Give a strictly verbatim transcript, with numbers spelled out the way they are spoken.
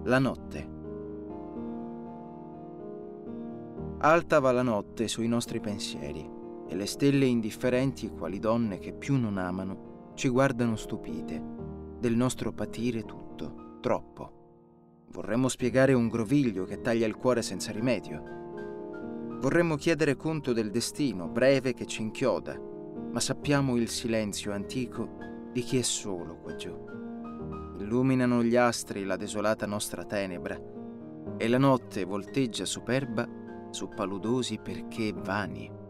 La notte. Alta va la notte sui nostri pensieri e le stelle indifferenti quali donne che più non amano ci guardano stupite del nostro patire tutto, troppo. Vorremmo spiegare un groviglio che taglia il cuore senza rimedio. Vorremmo chiedere conto del destino breve che ci inchioda, ma sappiamo il silenzio antico di chi è solo qua giù. Illuminano gli astri la desolata nostra tenebra e la notte volteggia superba su paludosi perché vani.